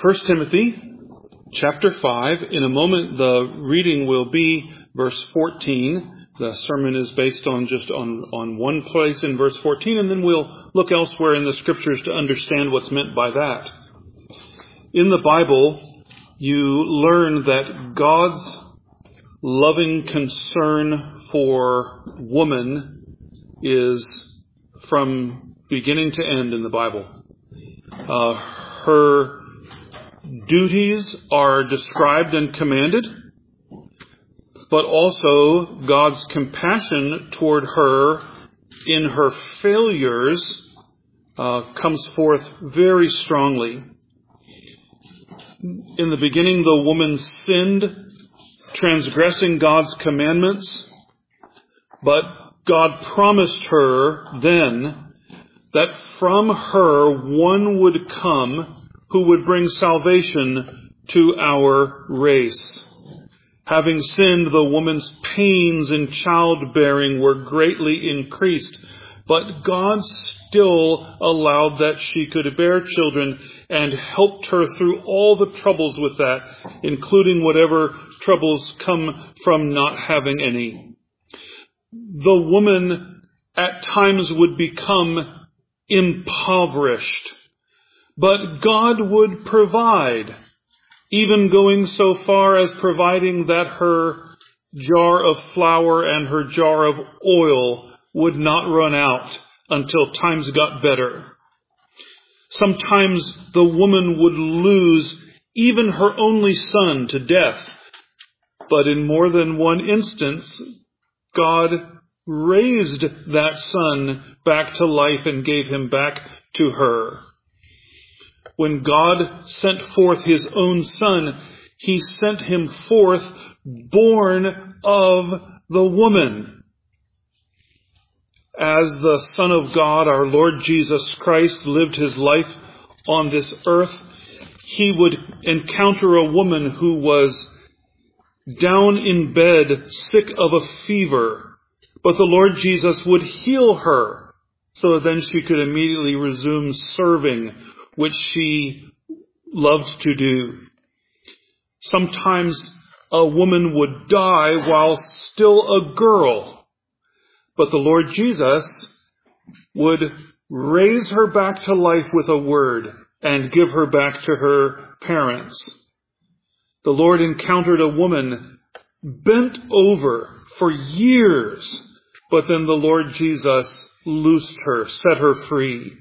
1 Timothy chapter 5. In a moment, the reading will be verse 14. The sermon is based on just on one place in verse 14, and then we'll look elsewhere in the scriptures to understand what's meant by that. In the Bible, you learn that God's loving concern for woman is from beginning to end in the Bible. Her duties are described and commanded, but also God's compassion toward her in her failures comes forth very strongly. In the beginning, the woman sinned, transgressing God's commandments, but God promised her then that from her one would come who would bring salvation to our race. Having sinned, the woman's pains in childbearing were greatly increased, but God still allowed that she could bear children and helped her through all the troubles with that, including whatever troubles come from not having any. The woman at times would become impoverished, but God would provide, even going so far as providing that her jar of flour and her jar of oil would not run out until times got better. Sometimes the woman would lose even her only son to death, but in more than one instance, God raised that son back to life and gave him back to her. When God sent forth his own son, he sent him forth born of the woman. As the Son of God, our Lord Jesus Christ, lived his life on this earth, he would encounter a woman who was down in bed, sick of a fever, but the Lord Jesus would heal her, so then she could immediately resume serving, which she loved to do. Sometimes a woman would die while still a girl, but the Lord Jesus would raise her back to life with a word and give her back to her parents. The Lord encountered a woman bent over for years, but then the Lord Jesus loosed her, set her free.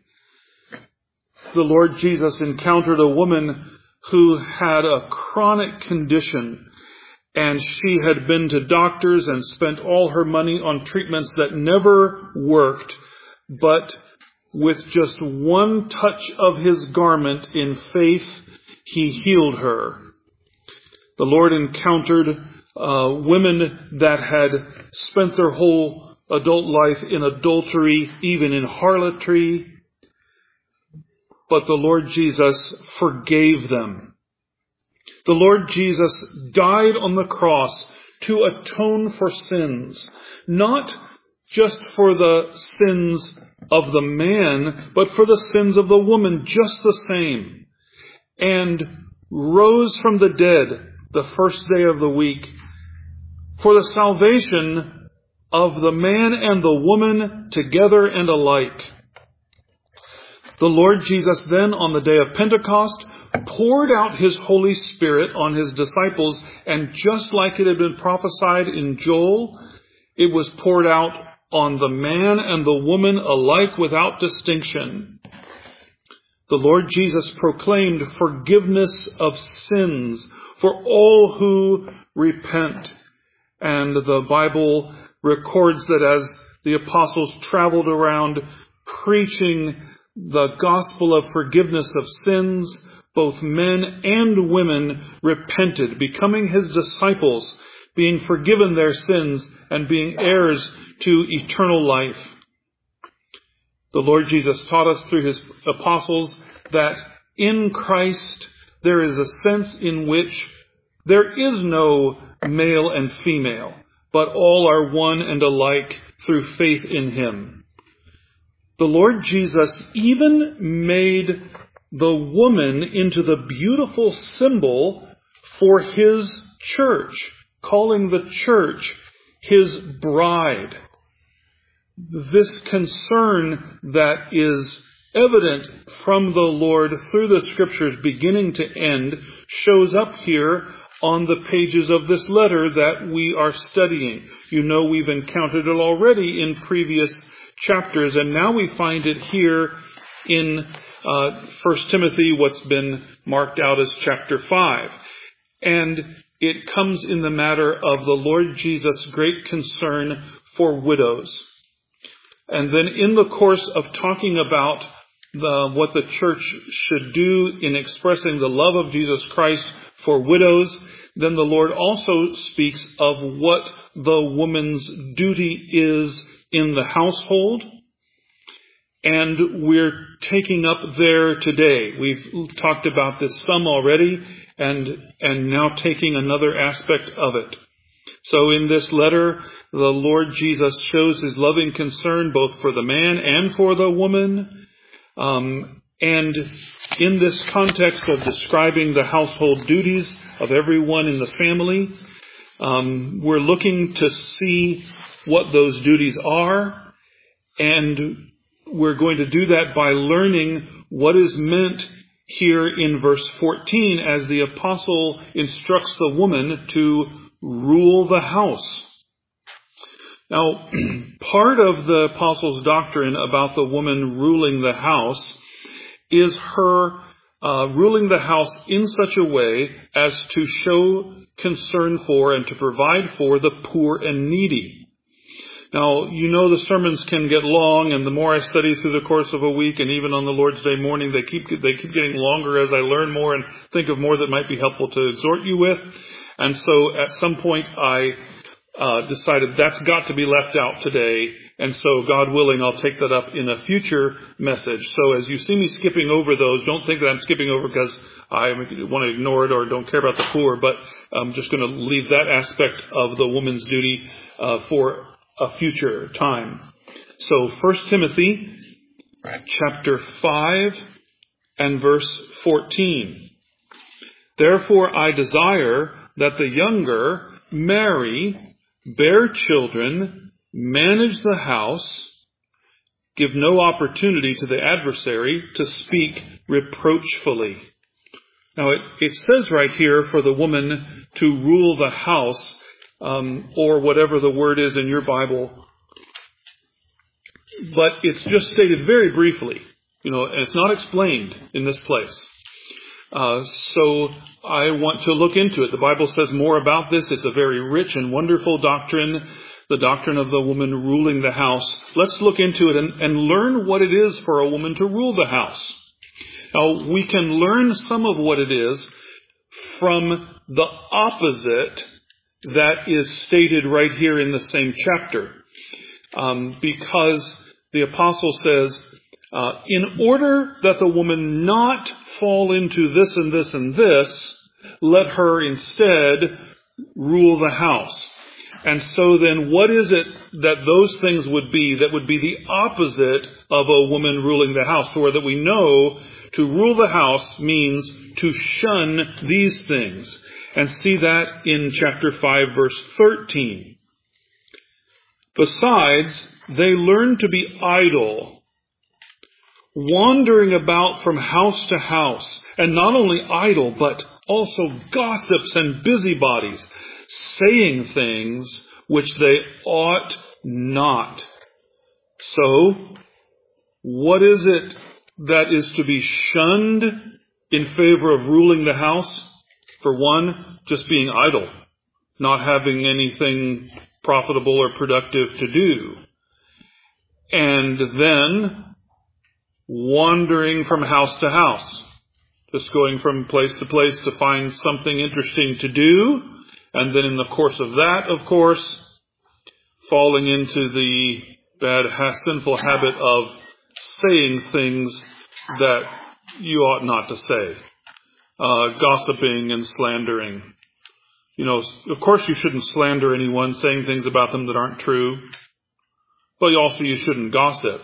The Lord Jesus encountered a woman who had a chronic condition, and she had been to doctors and spent all her money on treatments that never worked, but with just one touch of his garment in faith, he healed her. The Lord encountered women that had spent their whole adult life in adultery, even in harlotry, but the Lord Jesus forgave them. The Lord Jesus died on the cross to atone for sins, not just for the sins of the man, but for the sins of the woman just the same, and rose from the dead the first day of the week for the salvation of the man and the woman together and alike. The Lord Jesus then, on the day of Pentecost, poured out his Holy Spirit on his disciples, and just like it had been prophesied in Joel, it was poured out on the man and the woman alike without distinction. The Lord Jesus proclaimed forgiveness of sins for all who repent. And the Bible records that as the apostles traveled around preaching the gospel of forgiveness of sins, both men and women repented, becoming his disciples, being forgiven their sins, and being heirs to eternal life. The Lord Jesus taught us through his apostles that in Christ there is a sense in which there is no male and female, but all are one and alike through faith in him. The Lord Jesus even made the woman into the beautiful symbol for his church, calling the church his bride. This concern that is evident from the Lord through the Scriptures beginning to end shows up here on the pages of this letter that we are studying. You know, we've encountered it already in previous chapters, and now we find it here in 1 Timothy, what's been marked out as chapter 5. And it comes in the matter of the Lord Jesus' great concern for widows. And then in the course of talking about what the church should do in expressing the love of Jesus Christ for widows, then the Lord also speaks of what the woman's duty is in the household. And we're taking up there today. We've talked about this some already, and now taking another aspect of it. So in this letter, the Lord Jesus shows his loving concern both for the man and for the woman. And in this context of describing the household duties of everyone in the family, we're looking to see what those duties are, and we're going to do that by learning what is meant here in verse 14 as the apostle instructs the woman to rule the house. Now, part of the apostle's doctrine about the woman ruling the house is her ruling the house in such a way as to show concern for and to provide for the poor and needy. Now, you know the sermons can get long, and the more I study through the course of a week, and even on the Lord's Day morning, they keep getting longer as I learn more and think of more that might be helpful to exhort you with. And so at some point I decided that's got to be left out today, and so God willing, I'll take that up in a future message. So as you see me skipping over those, don't think that I'm skipping over because I want to ignore it or don't care about the poor, but I'm just going to leave that aspect of the woman's duty for a future time. So 1 Timothy chapter 5 and verse 14. Therefore I desire that the younger marry, bear children, manage the house, give no opportunity to the adversary to speak reproachfully. Now it says right here for the woman to rule the house, or whatever the word is in your Bible. But it's just stated very briefly, and it's not explained in this place. So I want to look into it. The Bible says more about this. It's a very rich and wonderful doctrine, the doctrine of the woman ruling the house. Let's look into it and learn what it is for a woman to rule the house. Now, we can learn some of what it is from the opposite that is stated right here in the same chapter. Because the apostle says, in order that the woman not fall into this and this and this, let her instead rule the house. And so then what is it that those things would be that would be the opposite of a woman ruling the house? So that we know to rule the house means to shun these things. And see that in chapter 5, verse 13. Besides, they learn to be idle, wandering about from house to house, and not only idle, but also gossips and busybodies, saying things which they ought not. So, what is it that is to be shunned in favor of ruling the house? For one, just being idle, not having anything profitable or productive to do. And then wandering from house to house, just going from place to place to find something interesting to do. And then in the course of that, of course, falling into the bad, sinful habit of saying things that you ought not to say. Gossiping and slandering. Of course you shouldn't slander anyone, saying things about them that aren't true. But also you shouldn't gossip.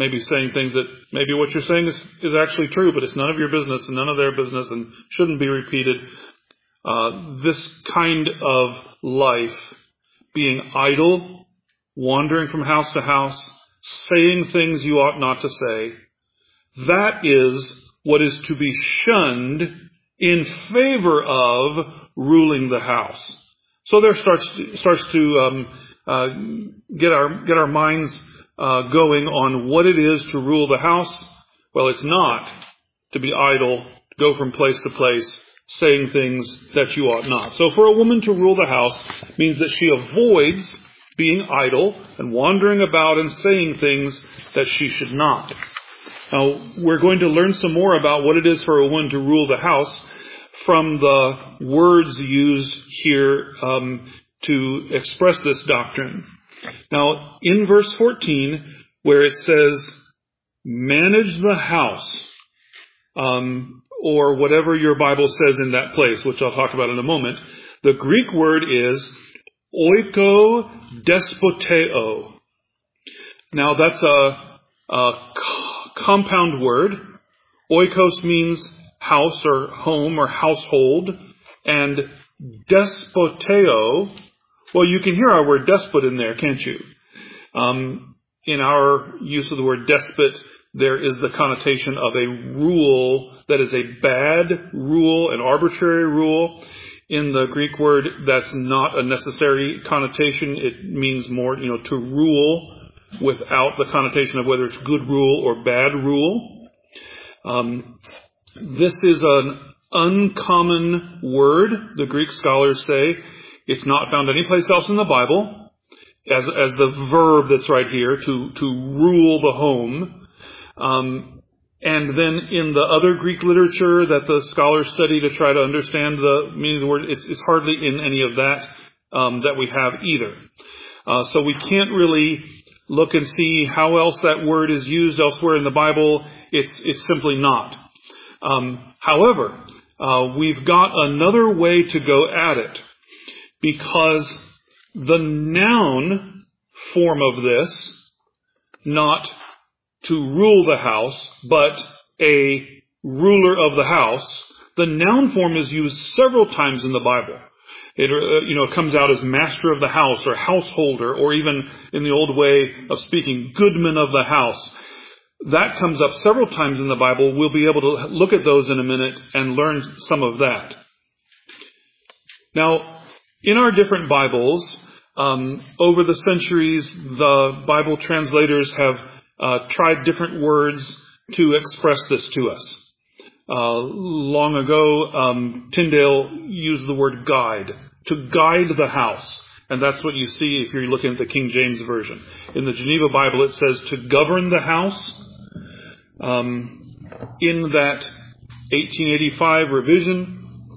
maybe saying things that maybe what you're saying is actually true, but it's none of your business and none of their business and shouldn't be repeated. This kind of life, being idle, wandering from house to house, saying things you ought not to say, that is what is to be shunned in favor of ruling the house. So there starts to get our minds going on what it is to rule the house. Well, it's not to be idle, to go from place to place, saying things that you ought not. So for a woman to rule the house means that she avoids being idle and wandering about and saying things that she should not. Now, we're going to learn some more about what it is for a woman to rule the house from the words used here to express this doctrine. Now, in verse 14, where it says, manage the house, or whatever your Bible says in that place, which I'll talk about in a moment, the Greek word is oikodespoteo. Now, that's a compound word. Oikos means house or home or household, and despoteo, well, you can hear our word despot in there, can't you? In our use of the word despot, there is the connotation of a rule that is a bad rule, an arbitrary rule. In the Greek word, that's not a necessary connotation. It means more, to rule without the connotation of whether it's good rule or bad rule. This is an uncommon word, the Greek scholars say. It's not found anyplace else in the Bible as the verb that's right here, to rule the home. And then in the other Greek literature that the scholars study to try to understand the meaning of the word, it's hardly in any of that that we have either. So we can't really look and see how else that word is used elsewhere in the Bible. It's simply not. However, we've got another way to go at it, because the noun form of this, not to rule the house, but a ruler of the house, the noun form is used several times in the Bible. It comes out as master of the house or householder, or even in the old way of speaking, goodman of the house. That comes up several times in the Bible. We'll be able to look at those in a minute and learn some of that. Now, in our different Bibles, over the centuries, the Bible translators have tried different words to express this to us. Long ago, Tyndale used the word guide, to guide the house. And that's what you see if you're looking at the King James Version. In the Geneva Bible, it says to govern the house. In that 1885 revision,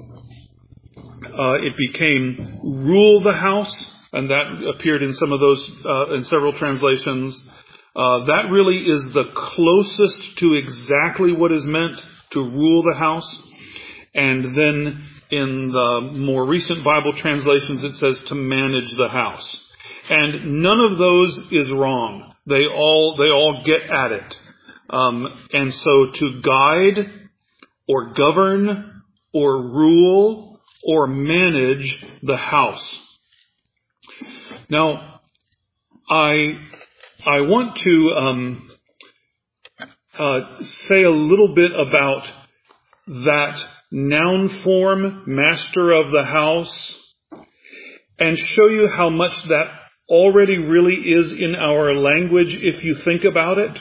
it became rule the house, and that appeared in some of those, in several translations. That really is the closest to exactly what is meant to rule the house. And then in the more recent Bible translations, it says to manage the house. And none of those is wrong. They all get at it. And so to guide or govern or rule or manage the house. Now, I want to say a little bit about that noun form, master of the house, and show you how much that already really is in our language if you think about it.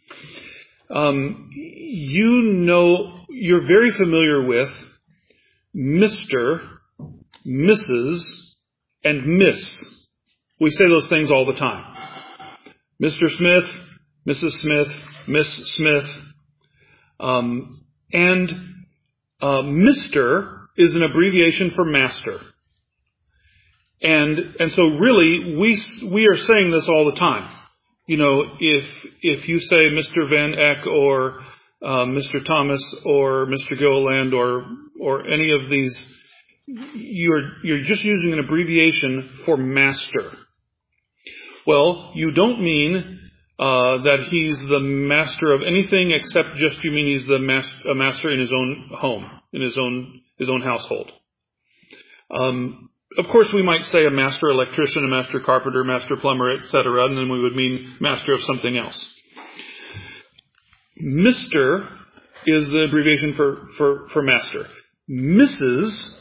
You're very familiar with Mr., Mrs., and Miss. We say those things all the time. Mr. Smith, Mrs. Smith, Miss Smith. And Mr. is an abbreviation for master. And so really, we are saying this all the time. If you say Mr. Van Eck or Mr. Thomas or Mr. Gilliland or any of these, you're just using an abbreviation for master. Well, you don't mean that he's the master of anything except just you mean he's the a master in his own home, in his own household. Of course, we might say a master electrician, a master carpenter, master plumber, etc., and then we would mean master of something else. Mr. is the abbreviation for master. Mrs.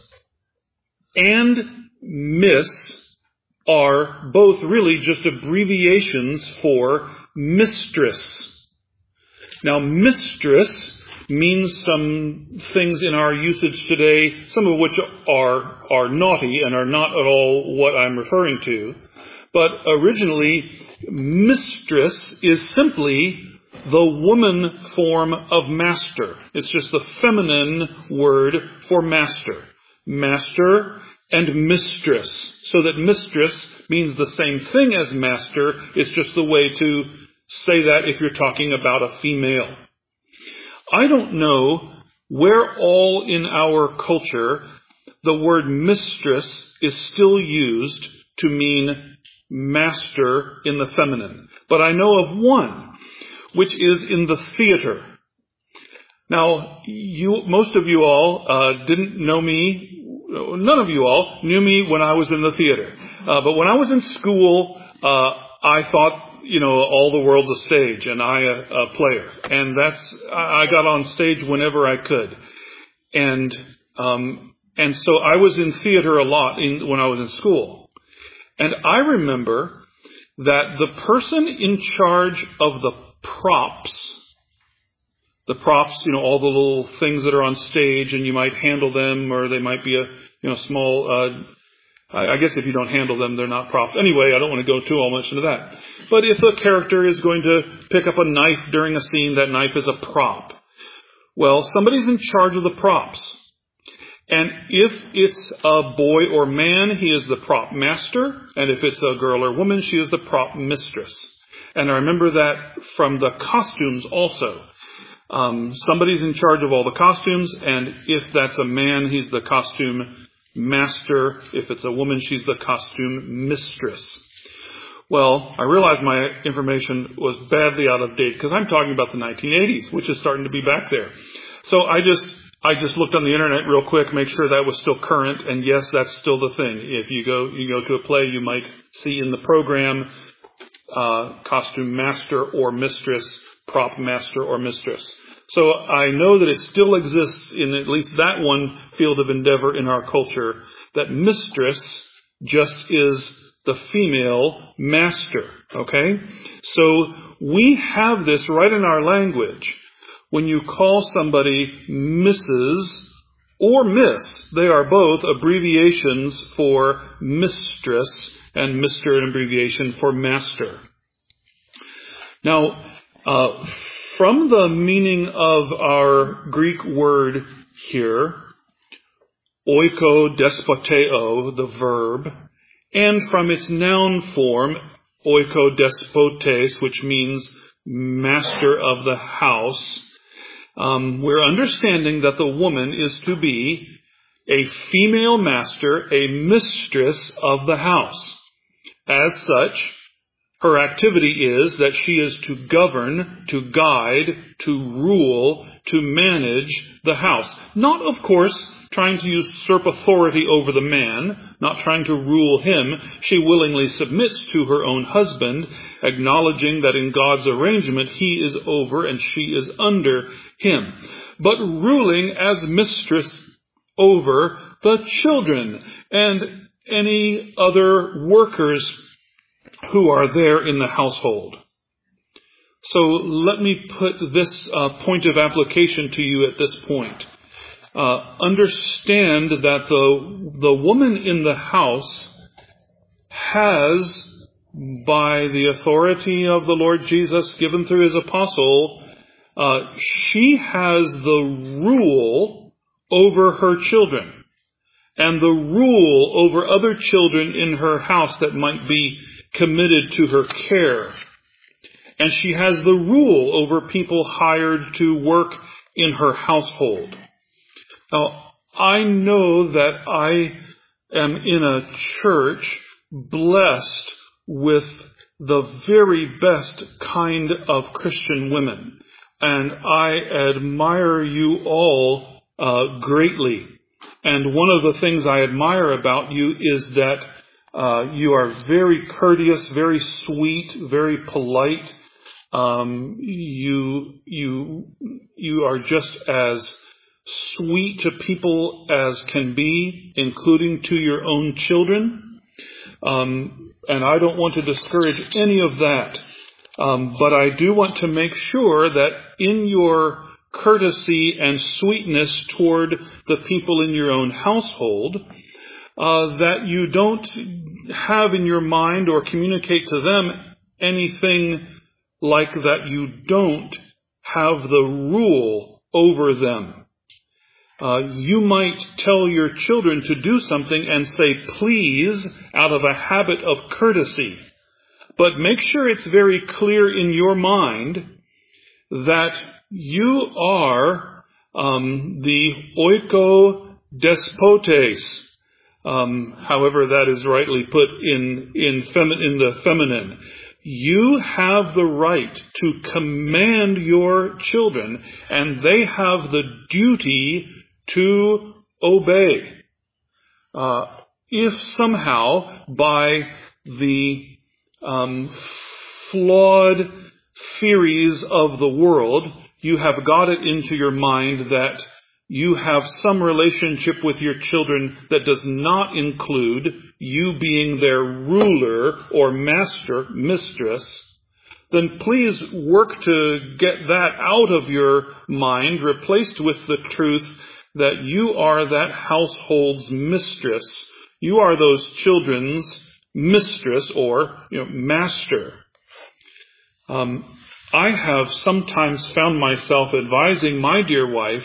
and Miss are both really just abbreviations for mistress. Now, mistress means some things in our usage today, some of which are naughty and are not at all what I'm referring to. But originally, mistress is simply the woman form of master. It's just the feminine word for master. Master and mistress. So that mistress means the same thing as master. It's just the way to say that if you're talking about a female. I don't know where all in our culture the word mistress is still used to mean master in the feminine. But I know of one, which is in the theater. Now, most of you all didn't know me. None of you all knew me when I was in the theater. But when I was in school, I thought, all the world's a stage and I a player. And I got on stage whenever I could. And so I was in theater a lot when I was in school. And I remember that the person in charge of the props, all the little things that are on stage, and you might handle them, or they might be a small, I guess if you don't handle them, they're not props. Anyway, I don't want to go too much into that. But if a character is going to pick up a knife during a scene, that knife is a prop. Well, somebody's in charge of the props. And if it's a boy or man, he is the prop master. And if it's a girl or woman, she is the prop mistress. And I remember that from the costumes also. Somebody's in charge of all the costumes, and if that's a man, he's the costume master. If it's a woman, she's the costume mistress. Well, I realized my information was badly out of date because I'm talking about the 1980s, which is starting to be back there. So I just looked on the internet real quick, make sure that was still current, and yes, that's still the thing. If you go to a play, you might see in the program costume master or mistress, prop master or mistress. So I know that it still exists in at least that one field of endeavor in our culture, that mistress just is the female master, okay? So we have this right in our language. When you call somebody Mrs. or Miss, they are both abbreviations for mistress, and Mr. an abbreviation for master. Now, from the meaning of our Greek word here, oikodespoteo, the verb, and from its noun form, oikodespotes, which means master of the house, we're understanding that the woman is to be a female master, a mistress of the house. As such, her activity is that she is to govern, to guide, to rule, to manage the house. Not, of course, trying to usurp authority over the man, not trying to rule him. She willingly submits to her own husband, acknowledging that in God's arrangement he is over and she is under him. But ruling as mistress over the children and any other workers who are there in the household. So let me put this point of application to you at this point. Understand that the woman in the house has, by the authority of the Lord Jesus given through his apostle, she has the rule over her children and the rule over other children in her house that might be committed to her care. And she has the rule over people hired to work in her household. Now, I know that I am in a church blessed with the very best kind of Christian women. And I admire you all greatly. And one of the things I admire about you is that you are very courteous, very sweet, very polite. You are just as sweet to people as can be, including to your own children. And I don't want to discourage any of that. But I do want to make sure that in your courtesy and sweetness toward the people in your own household, that you don't have in your mind or communicate to them anything like that you don't have the rule over them. You might tell your children to do something and say please out of a habit of courtesy. But make sure it's very clear in your mind that you are the oikodespotes, however that is rightly put in the feminine. You have the right to command your children, and they have the duty to obey. If somehow by the flawed theories of the world, you have got it into your mind that you have some relationship with your children that does not include you being their ruler or master, mistress, then please work to get that out of your mind, replaced with the truth that you are that household's mistress. You are those children's mistress or master. I have sometimes found myself advising my dear wife,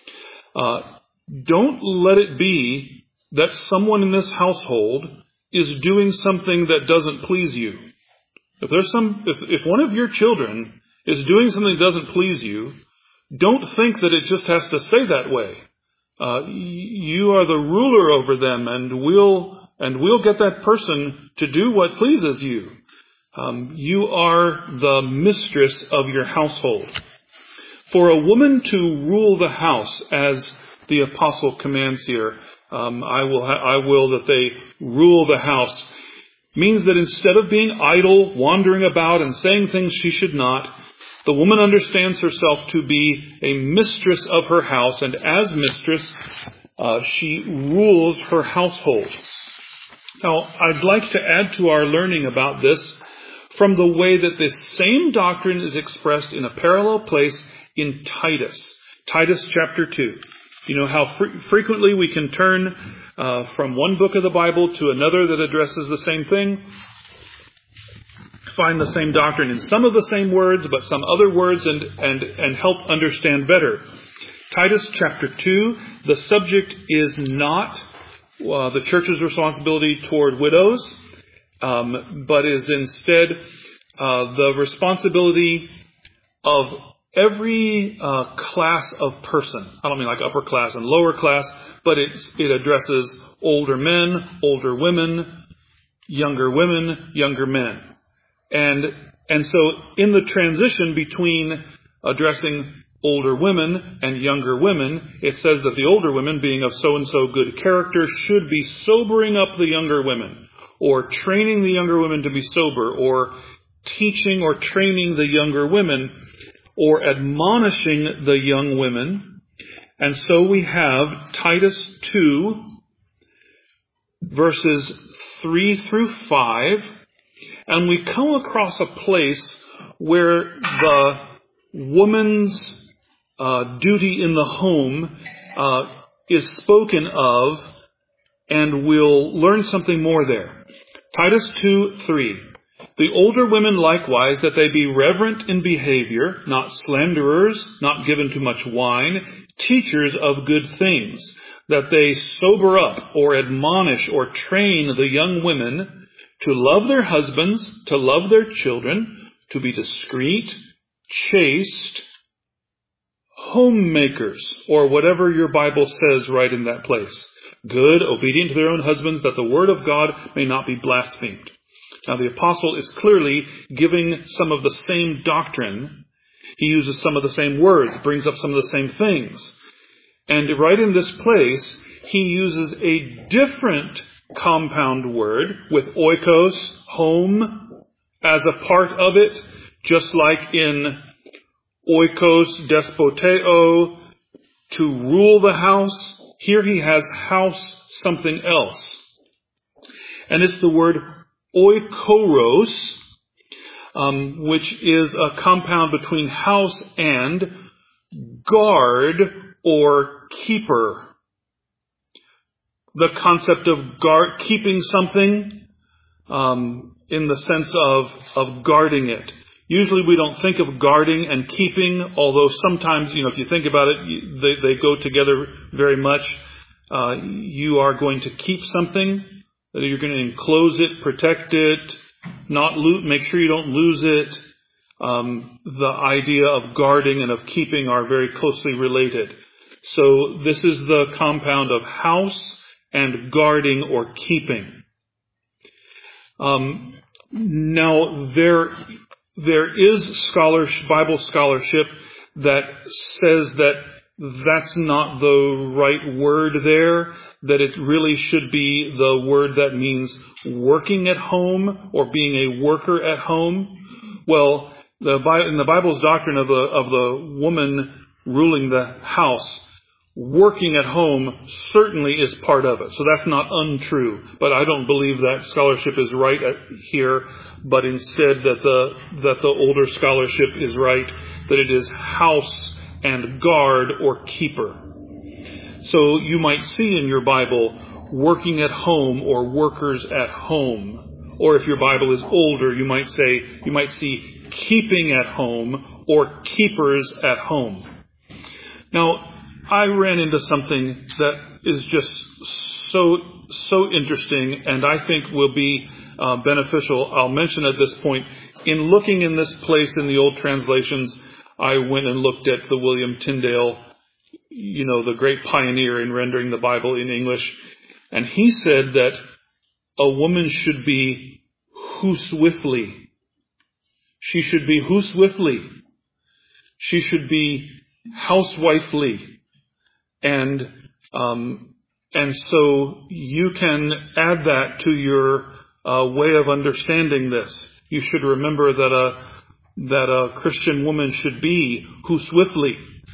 don't let it be that someone in this household is doing something that doesn't please you. If one of your children is doing something that doesn't please you, don't think that it just has to stay that way. You are the ruler over them, and we'll get that person to do what pleases you. You are the mistress of your household. For a woman to rule the house, as the apostle commands here, I will that they rule the house, means that instead of being idle, wandering about and saying things she should not, the woman understands herself to be a mistress of her house, and as mistress, she rules her household. Now, I'd like to add to our learning about this from the way that this same doctrine is expressed in a parallel place in Titus. Titus chapter 2. You know how frequently we can turn from one book of the Bible to another that addresses the same thing? Find the same doctrine in some of the same words, but some other words, and help understand better. Titus chapter 2, the subject is not the church's responsibility toward widows, but is instead the responsibility of every class of person. I don't mean like upper class and lower class, but it addresses older men, older women, younger men. And so in the transition between addressing older women and younger women, it says that the older women, being of so-and-so good character, should be sobering up the younger women, or training the younger women to be sober, or teaching or training the younger women, or admonishing the young women. And so we have Titus 2, verses 3 through 5, and we come across a place where the woman's duty in the home is spoken of, and we'll learn something more there. Titus 2:3. The older women likewise, that they be reverent in behavior, not slanderers, not given to much wine, teachers of good things, that they sober up or admonish or train the young women to love their husbands, to love their children, to be discreet, chaste, homemakers, or whatever your Bible says right in that place. Good, obedient to their own husbands, that the word of God may not be blasphemed. Now the apostle is clearly giving some of the same doctrine. He uses some of the same words, brings up some of the same things. And right in this place, he uses a different compound word with oikos, home, as a part of it, just like in oikos, despoteo, to rule the house. Here he has house, something else. And it's the word oikoros, which is a compound between house and guard or keeper. The concept of keeping something in the sense of guarding it. Usually we don't think of guarding and keeping, although sometimes, if you think about it, they go together very much. You are going to keep something, you're going to enclose it, protect it, make sure you don't lose it. The idea of guarding and of keeping are very closely related. So this is the compound of house and guarding or keeping. Now there is Bible scholarship that says that that's not the right word there, that it really should be the word that means working at home or being a worker at home. Well, in the Bible's doctrine of the woman ruling the house, working at home certainly is part of it. So that's not untrue. But I don't believe that scholarship is right here, but instead that the older scholarship is right, that it is house and guard or keeper. So you might see in your Bible working at home or workers at home. Or if your Bible is older, you might see keeping at home or keepers at home. Now, I ran into something that is just so interesting, and I think will be beneficial. I'll mention at this point, in looking in this place in the old translations, I went and looked at the William Tyndale, the great pioneer in rendering the Bible in English, and he said that a woman should be huswifely. She should be huswifely. She should be housewifely. And so you can add that to your way of understanding this. You should remember that a Christian woman should be huswifly,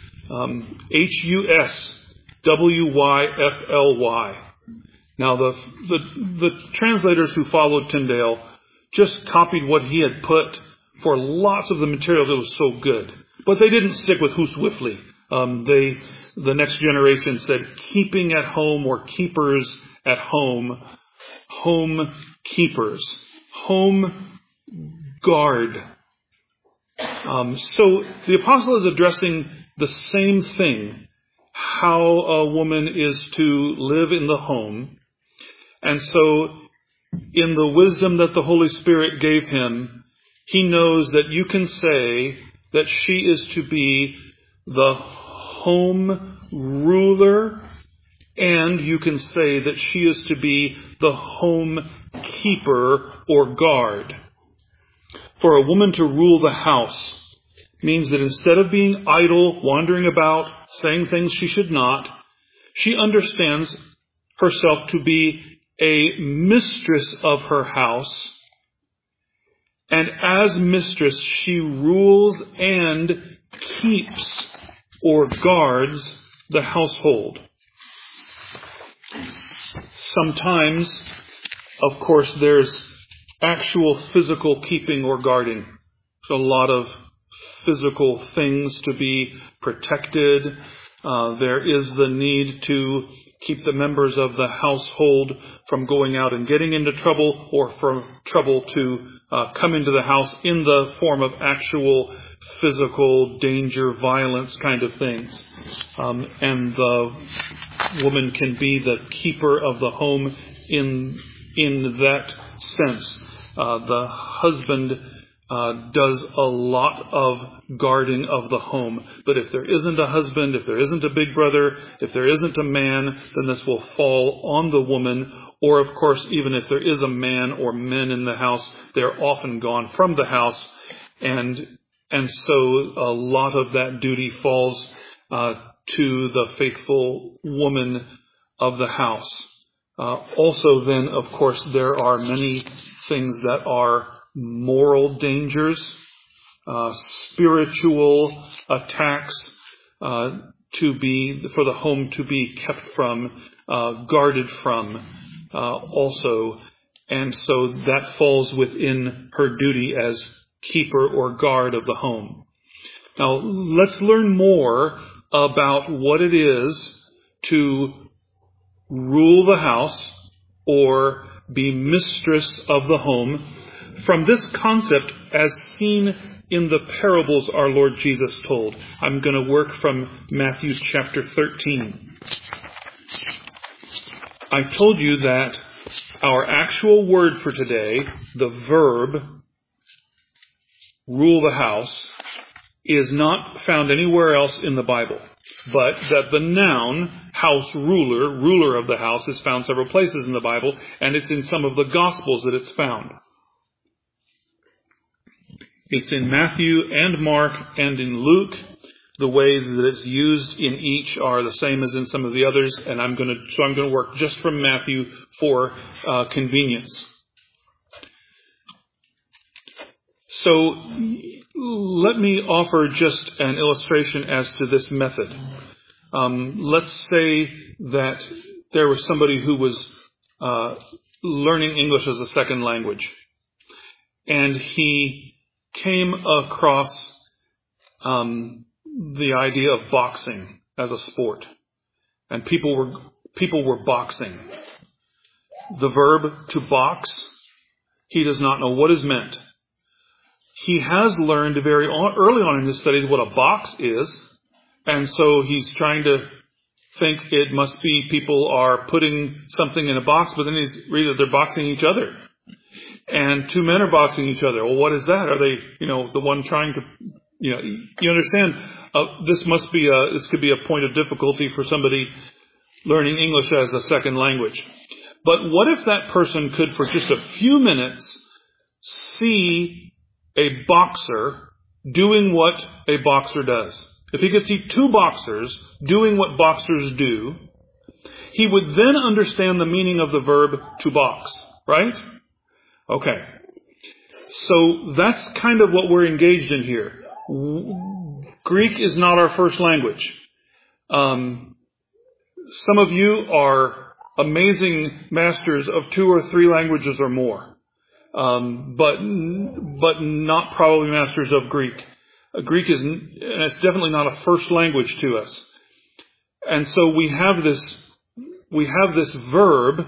Huswifly. Now the translators who followed Tyndale just copied what he had put for lots of the material that was so good, but they didn't stick with huswifly. The next generation said keeping at home or keepers at home, home keepers, home guard. So the apostle is addressing the same thing, how a woman is to live in the home. And so in the wisdom that the Holy Spirit gave him, he knows that you can say that she is to be the home ruler, and you can say that she is to be the home keeper or guard. For a woman to rule the house means that instead of being idle, wandering about, saying things she should not, she understands herself to be a mistress of her house. And as mistress, she rules and keeps or guards the household. Sometimes, of course, there's actual physical keeping or guarding. There's a lot of physical things to be protected. There is the need to keep the members of the household from going out and getting into trouble, or from trouble to come into the house in the form of actual physical danger, violence kind of things. And the woman can be the keeper of the home in that sense. The husband does a lot of guarding of the home. But if there isn't a husband, if there isn't a big brother, if there isn't a man, then this will fall on the woman. Or, of course, even if there is a man or men in the house, they're often gone from the house. And so a lot of that duty falls to the faithful woman of the house. Also then, of course, there are many things that are moral dangers, spiritual attacks, for the home to be kept from, guarded from, also. And so that falls within her duty as keeper or guard of the home. Now, let's learn more about what it is to rule the house or be mistress of the home from this concept as seen in the parables our Lord Jesus told. I'm going to work from Matthew chapter 13. I told you that our actual word for today, the verb, rule the house, is not found anywhere else in the Bible, but that the noun, house ruler, ruler of the house, is found several places in the Bible, and it's in some of the Gospels that it's found. It's in Matthew and Mark and in Luke. The ways that it's used in each are the same as in some of the others, and I'm going to work just from Matthew for convenience. So let me offer just an illustration as to this method. Let's say that there was somebody who was learning English as a second language, and he came across the idea of boxing as a sport, and people were boxing. The verb to box, he does not know what is meant. He has learned very early on in his studies what a box is, and so he's trying to think it must be people are putting something in a box, but then he's reading that they're boxing each other. And two men are boxing each other. Well, what is that? Are they, the one trying to, you understand, this could be a point of difficulty for somebody learning English as a second language. But what if that person could, for just a few minutes, see a boxer doing what a boxer does? If he could see two boxers doing what boxers do, he would then understand the meaning of the verb to box, right? Okay. So that's kind of what we're engaged in here. Greek is not our first language. Some of you are amazing masters of 2 or 3 languages or more. But not probably masters of Greek. Greek is, and it's definitely not a first language to us. And so we have this verb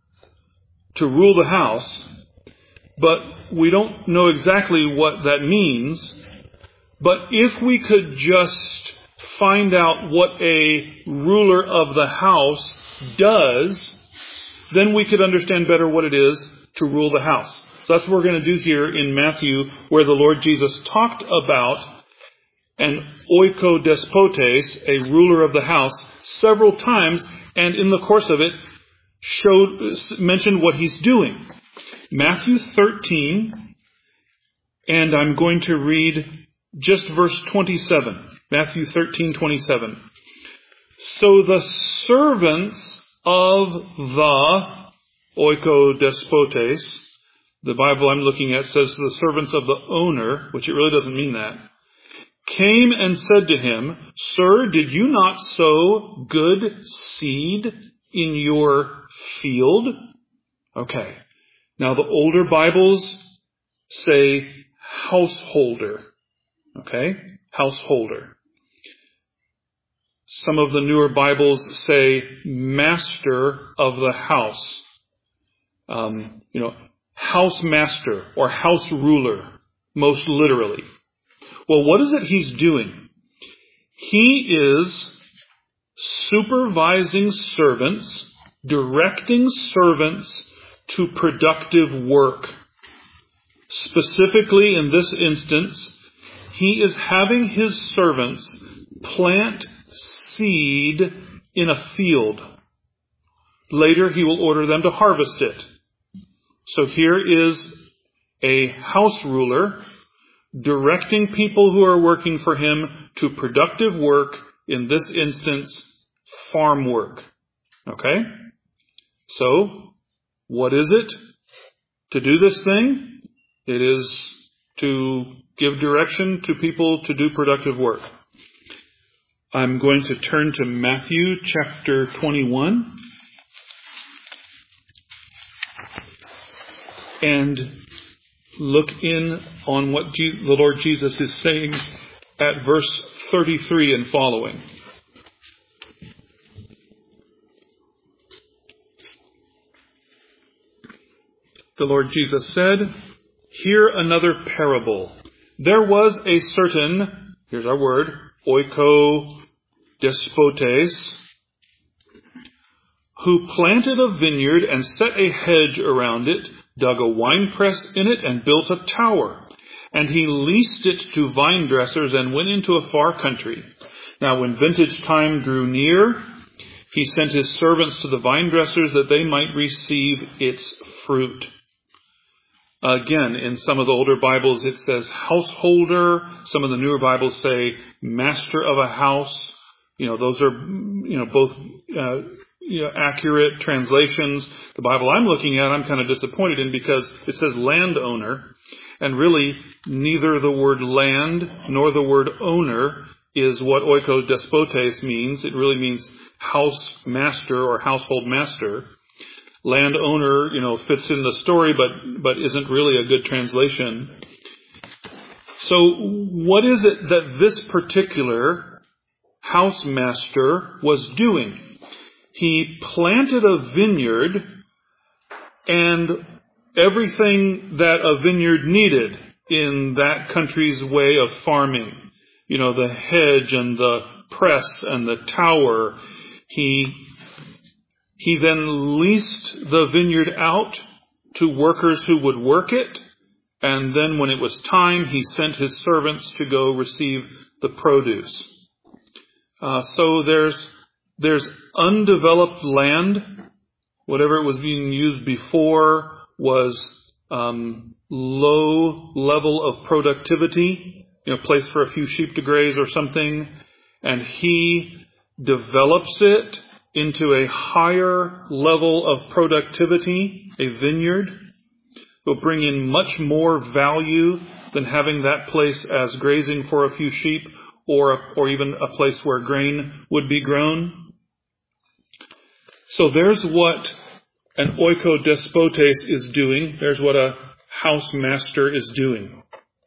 to rule the house, but we don't know exactly what that means. But if we could just find out what a ruler of the house does, then we could understand better what it is to rule the house. So that's what we're going to do here in Matthew, where the Lord Jesus talked about an oikodespotes, a ruler of the house, several times, and in the course of it mentioned what he's doing. Matthew 13, and I'm going to read just verse 27. Matthew 13:27. So the servants of the oikodespotes, the Bible I'm looking at says the servants of the owner, which it really doesn't mean that, came and said to him, Sir, did you not sow good seed in your field? Okay. Now the older Bibles say householder. Okay? Householder. Some of the newer Bibles say master of the house. House master or house ruler, most literally. Well, what is it he's doing? He is supervising servants, directing servants to productive work. Specifically in this instance, he is having his servants plant seed in a field. Later, he will order them to harvest it. So here is a house ruler directing people who are working for him to productive work, in this instance, farm work. Okay? So, what is it to do this thing? It is to give direction to people to do productive work. I'm going to turn to Matthew chapter 21 and look in on what the Lord Jesus is saying at verse 33 and following. The Lord Jesus said, "Hear another parable. There was a certain," here's our word, oikodespotes, "who planted a vineyard and set a hedge around it, dug a winepress in it, and built a tower. And he leased it to vine dressers and went into a far country. Now when vintage time drew near, he sent his servants to the vine dressers that they might receive its fruit." Again, in some of the older Bibles it says householder. Some of the newer Bibles say master of a house. Those are, both accurate translations. The Bible I'm looking at, I'm kind of disappointed in because it says landowner. And really, neither the word land nor the word owner is what oikodespotes means. It really means house master or household master. Landowner, fits in the story, but isn't really a good translation. So what is it that this particular housemaster was doing? He planted a vineyard and everything that a vineyard needed in that country's way of farming. The hedge and the press and the tower. He then leased the vineyard out to workers who would work it. And then when it was time, he sent his servants to go receive the produce. So there's undeveloped land. Whatever it was being used before was low level of productivity, place for a few sheep to graze or something. And he develops it into a higher level of productivity, a vineyard. Will bring in much more value than having that place as grazing for a few sheep or even a place where grain would be grown. So there's what an oikodespotes is doing. There's what a housemaster is doing.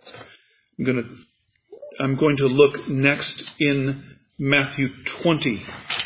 I'm going to look next in Matthew 20.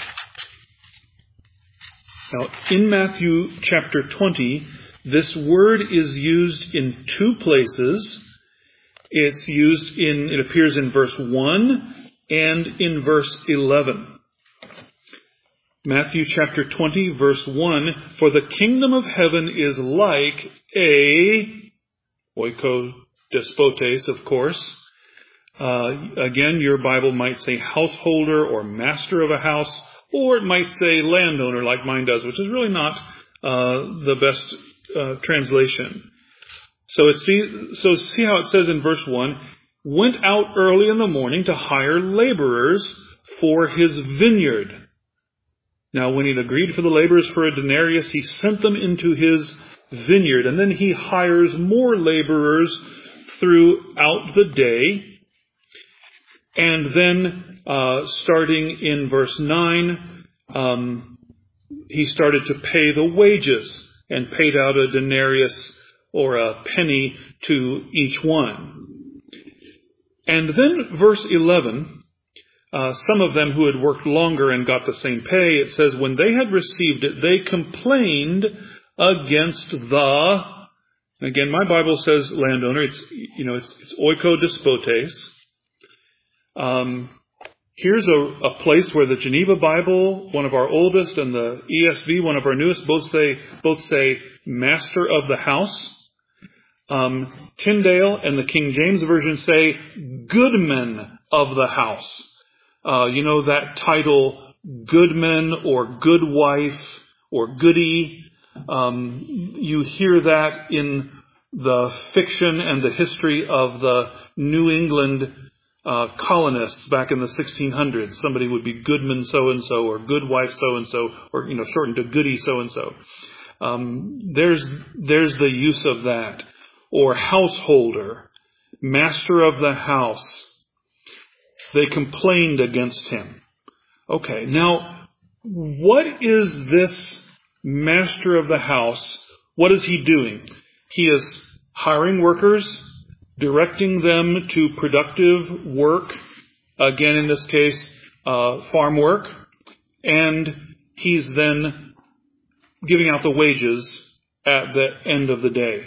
Now, in Matthew chapter 20, this word is used in two places. It appears in verse 1 and in verse 11. Matthew chapter 20, verse 1, "For the kingdom of heaven is like a," oikodespotes, of course. Again, your Bible might say householder or master of a house, or it might say landowner like mine does, which is really not the best translation. So see how it says in verse 1, "Went out early in the morning to hire laborers for his vineyard." Now when he'd agreed for the laborers for a denarius, he sent them into his vineyard, and then he hires more laborers throughout the day. And then starting in verse 9, he started to pay the wages and paid out a denarius or a penny to each one. And then verse 11, some of them who had worked longer and got the same pay, it says, when they had received it, they complained against the, again, my Bible says landowner, it's oikodespotes. Here's a place where the Geneva Bible, one of our oldest, and the ESV, one of our newest, both say master of the house. Tyndale and the King James Version say goodman of the house. That title, goodman or good wife or goody. You hear that in the fiction and the history of the New England colonists back in the 1600s. Somebody would be goodman so-and-so or good wife so-and-so or, shortened to goody so-and-so. There's the use of that. Or householder, master of the house. They complained against him. Okay, now, what is this master of the house? What is he doing? He is hiring workers, directing them to productive work, again in this case, farm work, and he's then giving out the wages at the end of the day.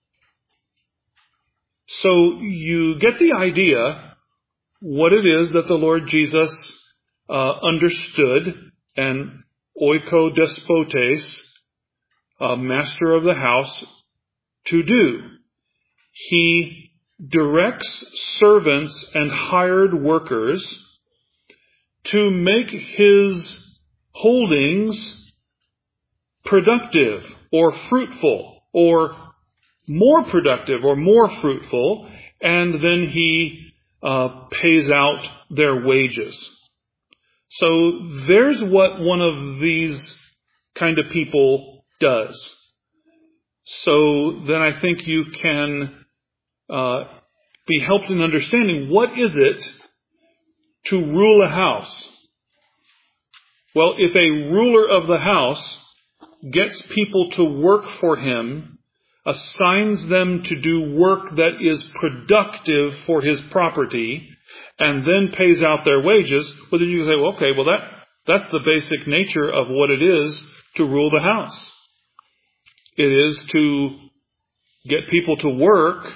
So you get the idea what it is that the Lord Jesus understood, and oiko despotes, master of the house, to do. He directs servants and hired workers to make his holdings productive or fruitful or more productive or more fruitful, and then he pays out their wages. So there's what one of these kind of people does. So then I think you can be helped in understanding what is it to rule a house. Well, if a ruler of the house gets people to work for him, assigns them to do work that is productive for his property, and then pays out their wages, well, then you say, well, okay, well, that's the basic nature of what it is to rule the house. It is to get people to work,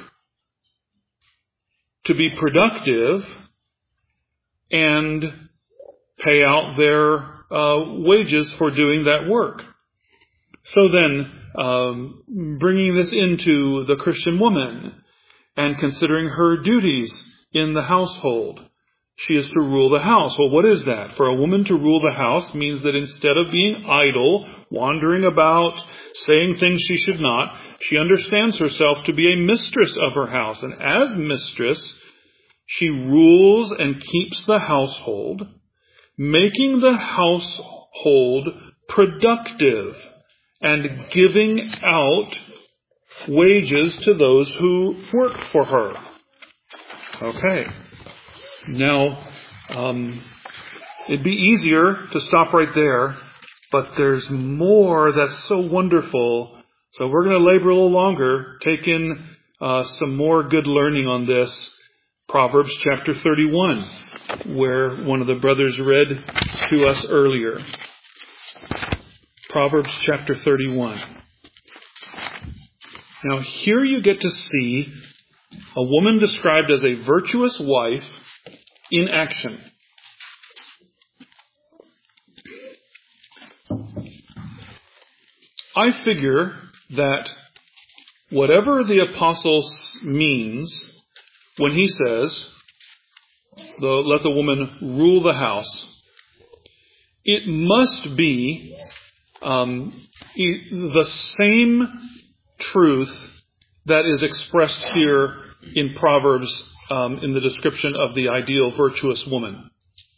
to be productive, and pay out their wages for doing that work. So then, bringing this into the Christian woman and considering her duties in the household, she is to rule the house. Well, what is that? For a woman to rule the house means that instead of being idle, wandering about, saying things she should not, she understands herself to be a mistress of her house. And as mistress, she rules and keeps the household, making the household productive and giving out wages to those who work for her. Okay. Now, it'd be easier to stop right there, but there's more that's so wonderful. So we're going to labor a little longer, take in some more good learning on this. Proverbs chapter 31, where one of the brothers read to us earlier. Proverbs chapter 31. Now here you get to see a woman described as a virtuous wife in action. I figure that whatever the apostle means when he says, let the woman rule the house, it must be the same truth that is expressed here in Proverbs in the description of the ideal virtuous woman.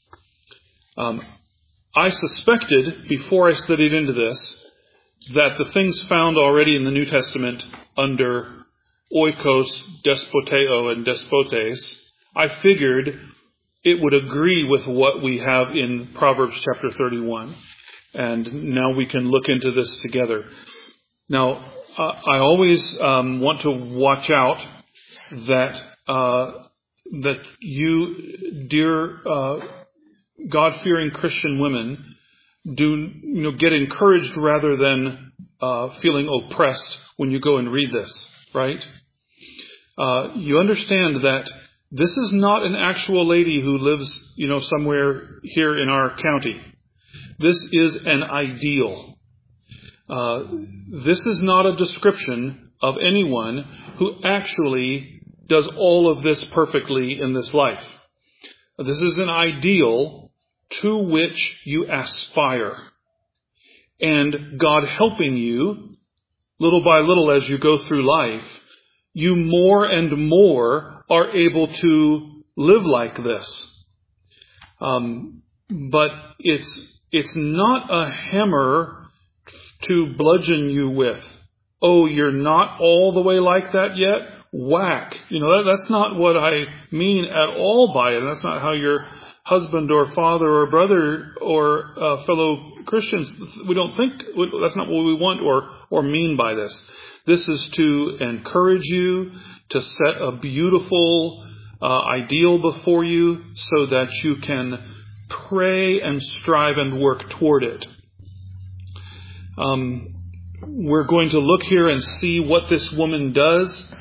I suspected, before I studied into this, that the things found already in the New Testament under oikos, despoteo, and despotes, I figured it would agree with what we have in Proverbs chapter 31. And now we can look into this together. Now, I always want to watch out that you, dear God-fearing Christian women, do get encouraged rather than feeling oppressed when you go and read this, right? You understand that this is not an actual lady who lives, somewhere here in our county. This is an ideal. This is not a description of anyone who actually does all of this perfectly in this life. This is an ideal to which you aspire. And God helping you, little by little as you go through life, you more and more are able to live like this. But it's not a hammer to bludgeon you with. Oh, you're not all the way like that yet? Whack. That's not what I mean at all by it. That's not how your husband or father or brother or fellow Christians, we don't think, that's not what we want or mean by this. This is to encourage you, to set a beautiful ideal before you so that you can pray and strive and work toward it. We're going to look here and see what this woman does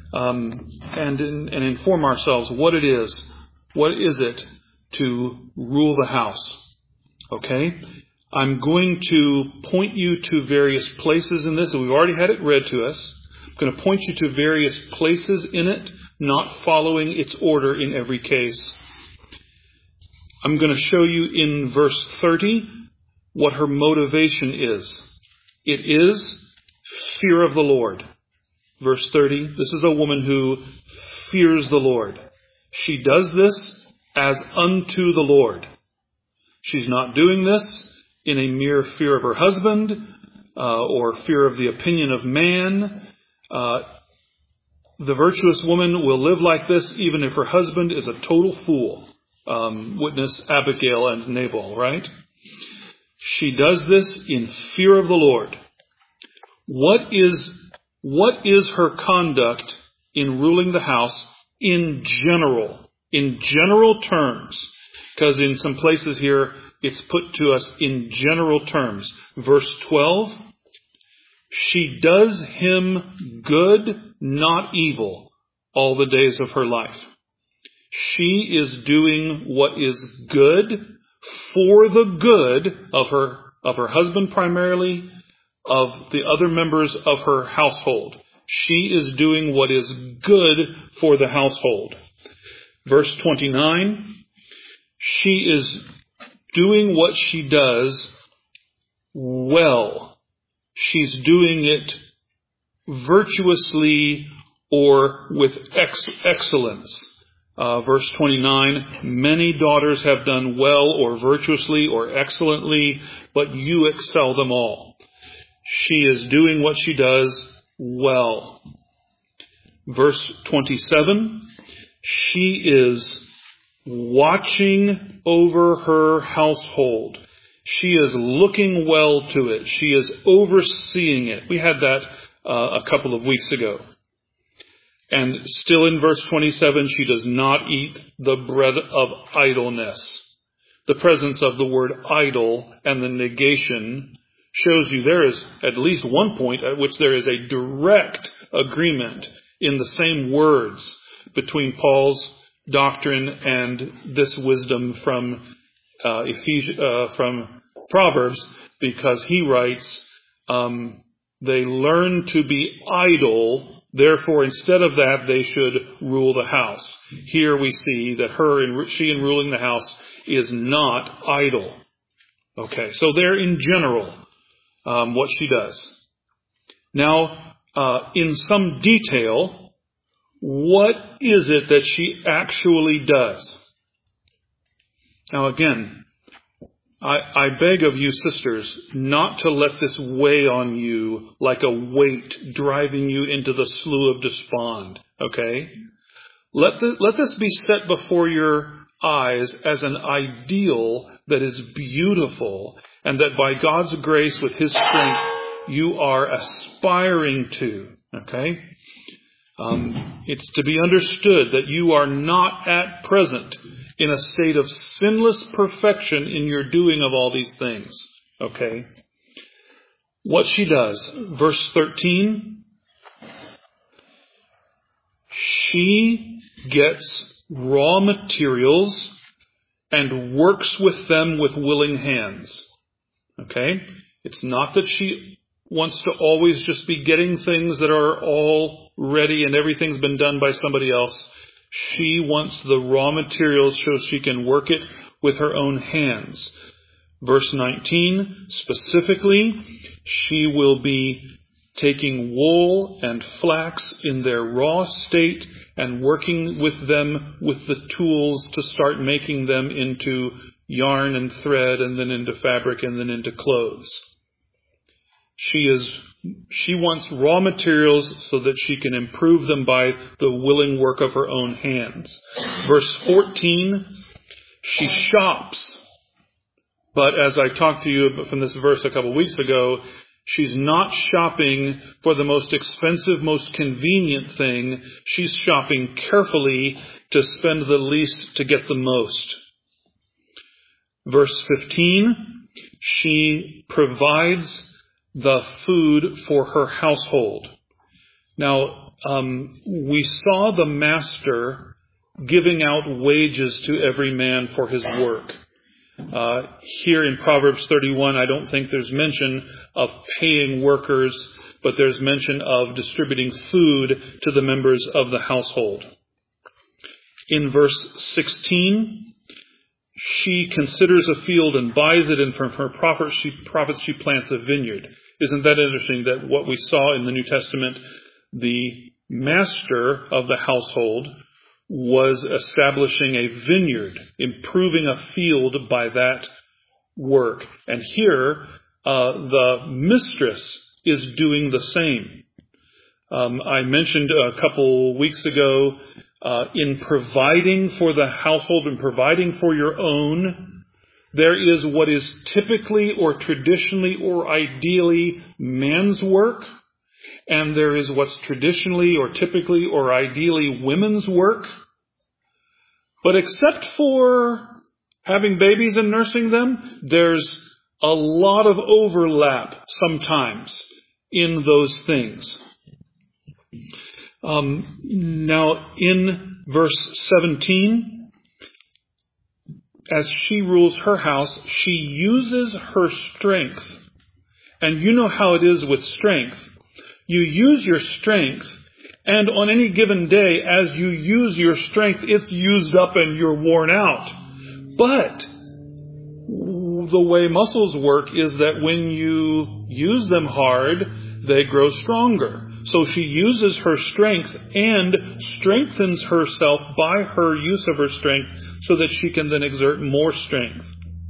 and inform ourselves what it is. What is it to rule the house? Okay? I'm going to point you to various places in this. We've already had it read to us. I'm going to point you to various places in it, not following its order in every case. I'm going to show you in verse 30 what her motivation is. It is fear of the Lord. Verse 30, this is a woman who fears the Lord. She does this as unto the Lord. She's not doing this in a mere fear of her husband or fear of the opinion of man. The virtuous woman will live like this even if her husband is a total fool. Witness Abigail and Nabal, right? She does this in fear of the Lord. What is her conduct in ruling the house in general terms? Because in some places here, it's put to us in general terms. Verse 12, she does him good, not evil, all the days of her life. She is doing what is good for the good of her husband primarily, of the other members of her household. She is doing what is good for the household. Verse 29, she is doing what she does well. She's doing it virtuously or with excellence. Verse 29, many daughters have done well or virtuously or excellently, but you excel them all. She is doing what she does well. Verse 27, she is watching over her household. She is looking well to it. She is overseeing it. We had that a couple of weeks ago. And still in verse 27, she does not eat the bread of idleness. The presence of the word idle and the negation shows you there is at least one point at which there is a direct agreement in the same words between Paul's doctrine and this wisdom from from Proverbs, because he writes, they learn to be idle. Therefore, instead of that, they should rule the house. Here we see that she in ruling the house is not idle. Okay, so there in general, what she does. Now, in some detail, what is it that she actually does? Now again, I beg of you, sisters, not to let this weigh on you like a weight driving you into the slough of despond, okay? Let this be set before your eyes as an ideal that is beautiful and that by God's grace with His strength you are aspiring to, okay? It's to be understood that you are not at present in a state of sinless perfection in your doing of all these things. Okay? What she does, verse 13, she gets raw materials and works with them with willing hands. Okay? It's not that she wants to always just be getting things that are all ready and everything's been done by somebody else. She wants the raw materials so she can work it with her own hands. Verse 19, specifically, she will be taking wool and flax in their raw state and working with them with the tools to start making them into yarn and thread and then into fabric and then into clothes. She wants raw materials so that she can improve them by the willing work of her own hands. Verse 14, she shops. But as I talked to you from this verse a couple of weeks ago, she's not shopping for the most expensive, most convenient thing. She's shopping carefully to spend the least to get the most. Verse 15, she provides the food for her household. Now, we saw the master giving out wages to every man for his work. Here in Proverbs 31, I don't think there's mention of paying workers, but there's mention of distributing food to the members of the household. In verse 16, she considers a field and buys it, and from her profits she plants a vineyard. Isn't that interesting that what we saw in the New Testament, the master of the household was establishing a vineyard, improving a field by that work. And here, the mistress is doing the same. I mentioned a couple weeks ago, in providing for the household and providing for your own, there is what is typically or traditionally or ideally man's work, and there is what's traditionally or typically or ideally women's work. But except for having babies and nursing them, there's a lot of overlap sometimes in those things. Now, in verse 17, as she rules her house, she uses her strength. And you know how it is with strength. You use your strength, and on any given day, as you use your strength, it's used up and you're worn out. But the way muscles work is that when you use them hard, they grow stronger. So she uses her strength and strengthens herself by her use of her strength so that she can then exert more strength.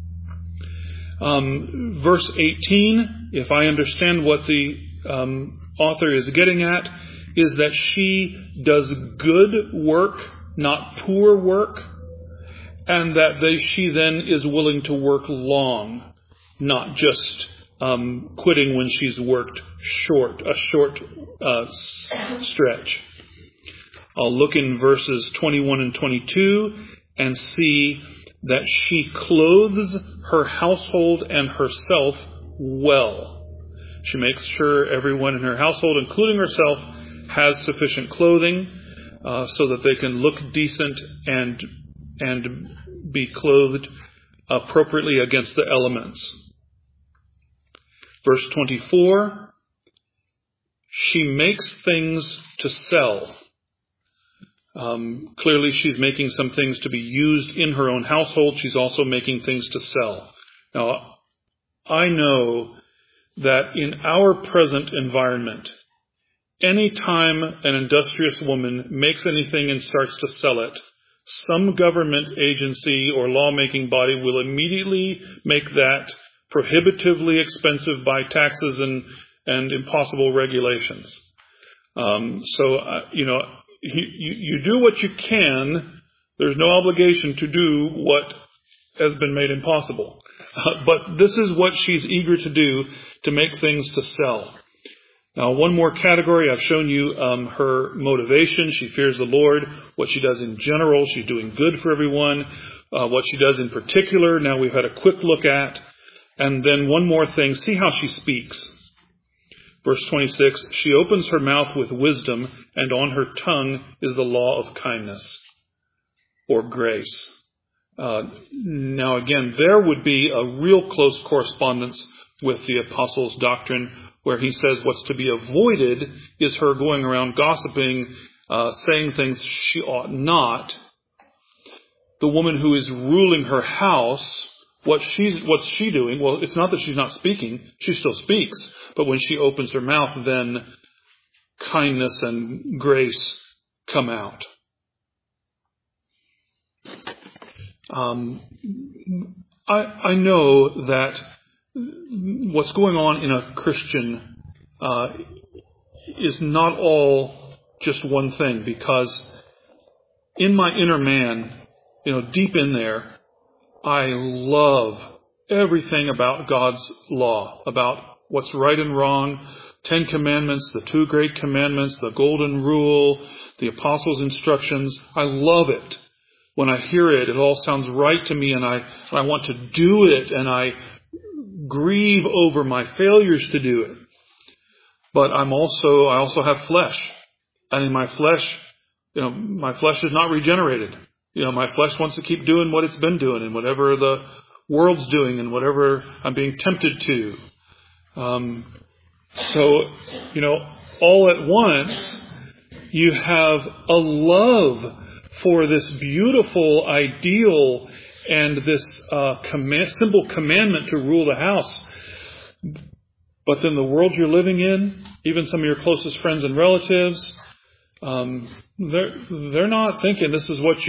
Verse 18, if I understand what the author is getting at, is that she does good work, not poor work, and that she then is willing to work long, not just quitting when she's worked a short stretch. I'll look in verses 21 and 22 and see that she clothes her household and herself well. She makes sure everyone in her household, including herself, has sufficient clothing so that they can look decent and be clothed appropriately against the elements. Verse 24, she makes things to sell. Clearly she's making some things to be used in her own household. She's also making things to sell. Now, I know that in our present environment, any time an industrious woman makes anything and starts to sell it, some government agency or lawmaking body will immediately make that prohibitively expensive by taxes and impossible regulations. You do what you can. There's no obligation to do what has been made impossible. But this is what she's eager to do, to make things to sell. Now, one more category. I've shown you her motivation. She fears the Lord. What she does in general, she's doing good for everyone. What she does in particular, now we've had a quick look at. And then one more thing. See how she speaks. Verse 26, she opens her mouth with wisdom, and on her tongue is the law of kindness or grace. Now again, there would be a real close correspondence with the apostles' doctrine where he says what's to be avoided is her going around gossiping, saying things she ought not. The woman who is ruling her house, what's she doing? Well, it's not that she's not speaking. She still speaks. But when she opens her mouth, then kindness and grace come out. I know that what's going on in a Christian is not all just one thing, because in my inner man, deep in there, I love everything about God's law, about what's right and wrong, 10 Commandments, the 2 great commandments, the Golden Rule, the Apostles' instructions. I love it. When I hear it, it all sounds right to me, and I want to do it, and I grieve over my failures to do it. But I also have flesh. And in my flesh, my flesh is not regenerated. My flesh wants to keep doing what it's been doing and whatever the world's doing and whatever I'm being tempted to. So, all at once, you have a love for this beautiful ideal and this simple commandment to rule the house. But then the world you're living in, even some of your closest friends and relatives, they're not thinking this is what you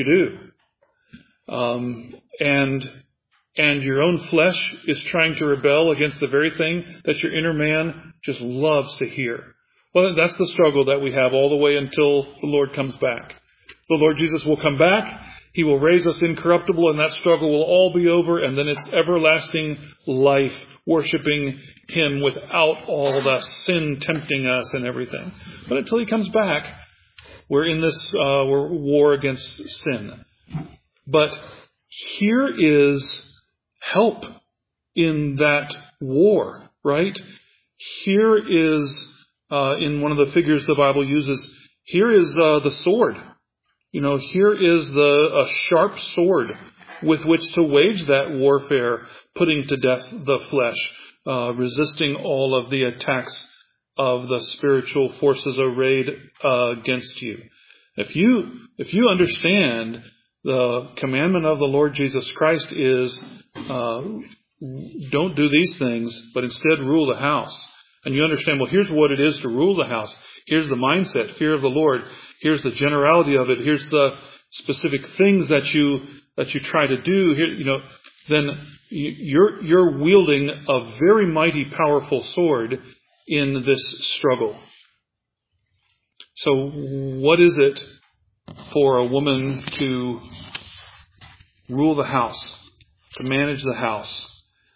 do. And your own flesh is trying to rebel against the very thing that your inner man just loves to hear. Well, that's the struggle that we have all the way until the Lord comes back. The Lord Jesus will come back. He will raise us incorruptible, and that struggle will all be over, and then it's everlasting life, worshiping Him without all the sin tempting us and everything. But until He comes back, we're in this war against sin. But here is help in that war, right? Here is, in one of the figures the Bible uses, here is the sword. Here is a sharp sword with which to wage that warfare, putting to death the flesh, resisting all of the attacks of the spiritual forces arrayed against you. If you understand the commandment of the Lord Jesus Christ is don't do these things, but instead rule the house. And you understand, well, here's what it is to rule the house. Here's the mindset, fear of the Lord. Here's the generality of it. Here's the specific things that you try to do. Here, then you're wielding a very mighty, powerful sword in this struggle. So, what is it for a woman to rule the house, to manage the house,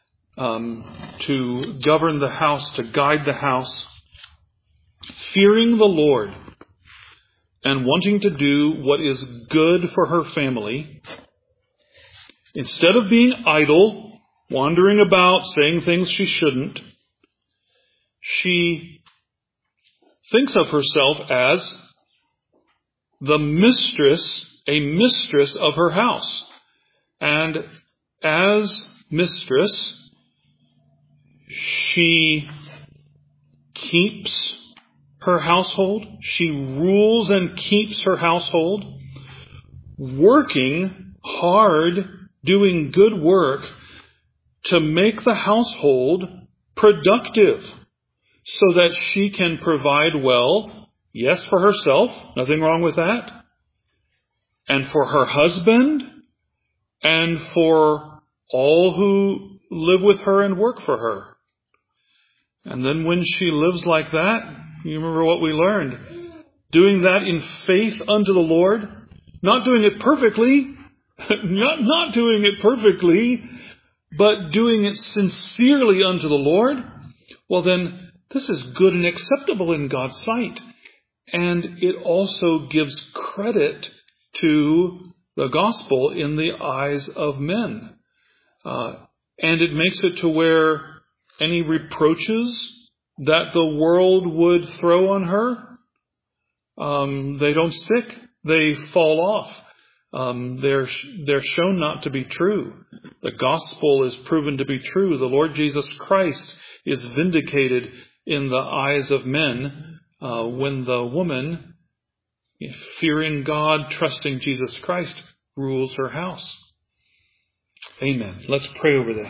to govern the house, to guide the house, fearing the Lord and wanting to do what is good for her family, instead of being idle, wandering about, saying things she shouldn't? She thinks of herself as the mistress, a mistress of her house. And as mistress, she keeps her household. She rules and keeps her household, working hard, doing good work to make the household productive so that she can provide well, yes, for herself, nothing wrong with that, and for her husband, and for all who live with her and work for her. And then when she lives like that, you remember what we learned. Doing that in faith unto the Lord. Not doing it perfectly. Not doing it perfectly. But doing it sincerely unto the Lord. Well then, this is good and acceptable in God's sight. And it also gives credit to the gospel in the eyes of men. And it makes it to where any reproaches that the world would throw on her, they don't stick. They fall off. They're shown not to be true. The gospel is proven to be true. The Lord Jesus Christ is vindicated in the eyes of men when the woman, fearing God, trusting Jesus Christ, rules her house. Amen. Let's pray over that.